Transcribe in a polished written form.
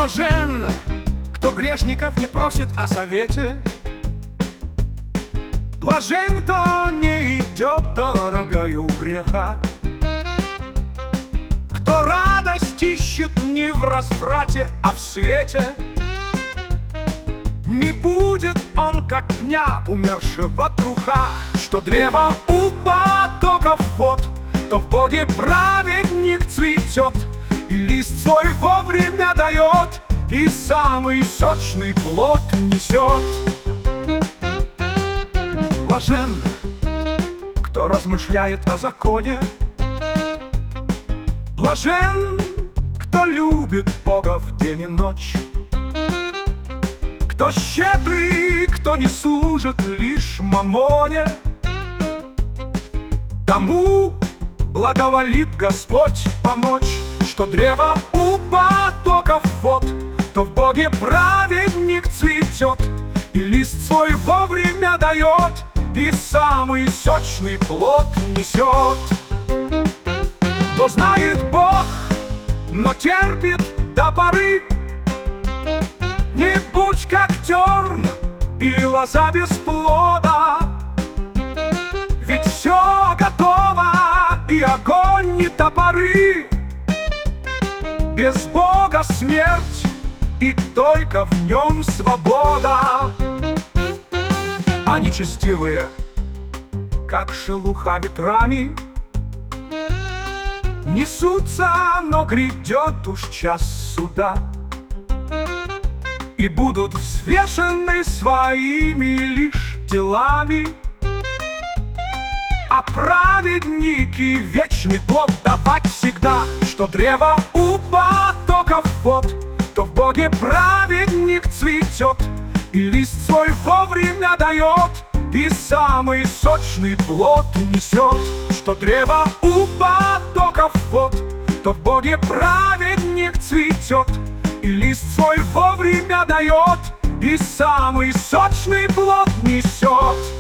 Блажен, кто грешников не просит о совете. Блажен, кто не идет дорогою греха, кто радость ищет не в разврате, а в свете. Не будет он, как пня умершего труха, что древо у потоков вод, то в Боге праведник цветет, и лист свой вовремя дает, и самый сочный плод несет. Блажен, кто размышляет о законе. Блажен, кто любит Бога в день и ночь, кто щедрый, кто не служит лишь мамоне. Тому благоволит Господь помочь, что древо у потоков вод, то в Боге праведник цветет, и лист свой вовремя дает, и самый сочный плод несет. Кто знает Бог, но терпит до поры, не будь как терн или лоза без плода. Ведь все готово, и огонь, и топоры. Без Бога смерть, и только в нем свобода. А нечестивые, как шелуха ветрами, несутся, но грядет уж час суда, и будут взвешены своими лишь делами. А праведники вечный плод давать всегда, что древо у потоков вод, то в Боге праведник цветет, и лист свой вовремя дает, и самый сочный плод несет. Что древо у потоков вод, то в Боге праведник цветет, и лист свой вовремя дает, и самый сочный плод несет.